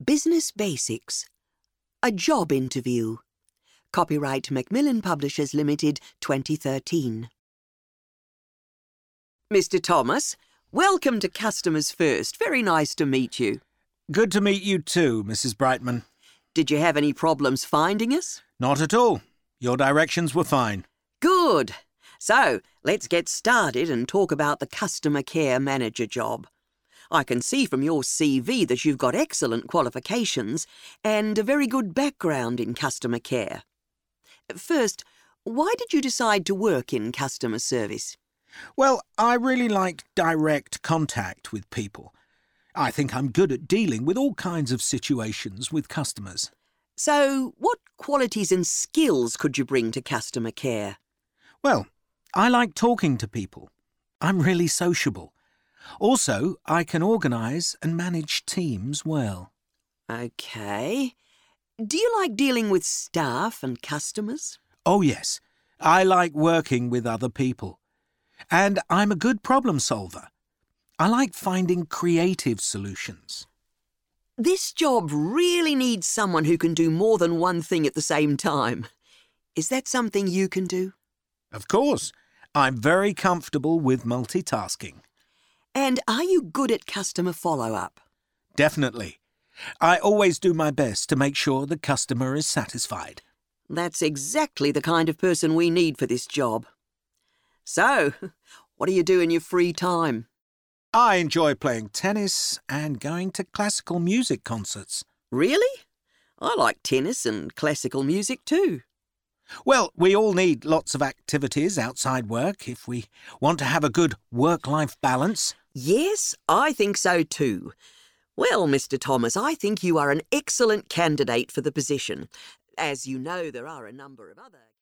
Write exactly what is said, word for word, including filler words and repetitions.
Business Basics. A job interview. Copyright Macmillan Publishers Limited, twenty thirteen. Mister Thomas, welcome to Customers First. Very nice to meet you. Good to meet you too, Missus Brightman. Did you have any problems finding us? Not at all. Your directions were fine. Good. So, let's get started and talk about the customer care manager job. I can see from your C V that you've got excellent qualifications and a very good background in customer care. First, why did you decide to work in customer service? Well, I really like direct contact with people. I think I'm good at dealing with all kinds of situations with customers. So, what qualities and skills could you bring to customer care? Well, I like talking to people. I'm really sociable. Also, I can organise and manage teams well. OK. Do you like dealing with staff and customers? Oh, yes. I like working with other people. And I'm a good problem solver. I like finding creative solutions. This job really needs someone who can do more than one thing at the same time. Is that something you can do? Of course. I'm very comfortable with multitasking. And are you good at customer follow-up? Definitely. I always do my best to make sure the customer is satisfied. That's exactly the kind of person we need for this job. So, what do you do in your free time? I enjoy playing tennis and going to classical music concerts. Really? I like tennis and classical music too. Well, we all need lots of activities outside work if we want to have a good work-life balance. Yes, I think so too. Well, Mister Thomas, I think you are an excellent candidate for the position. As you know, there are a number of other...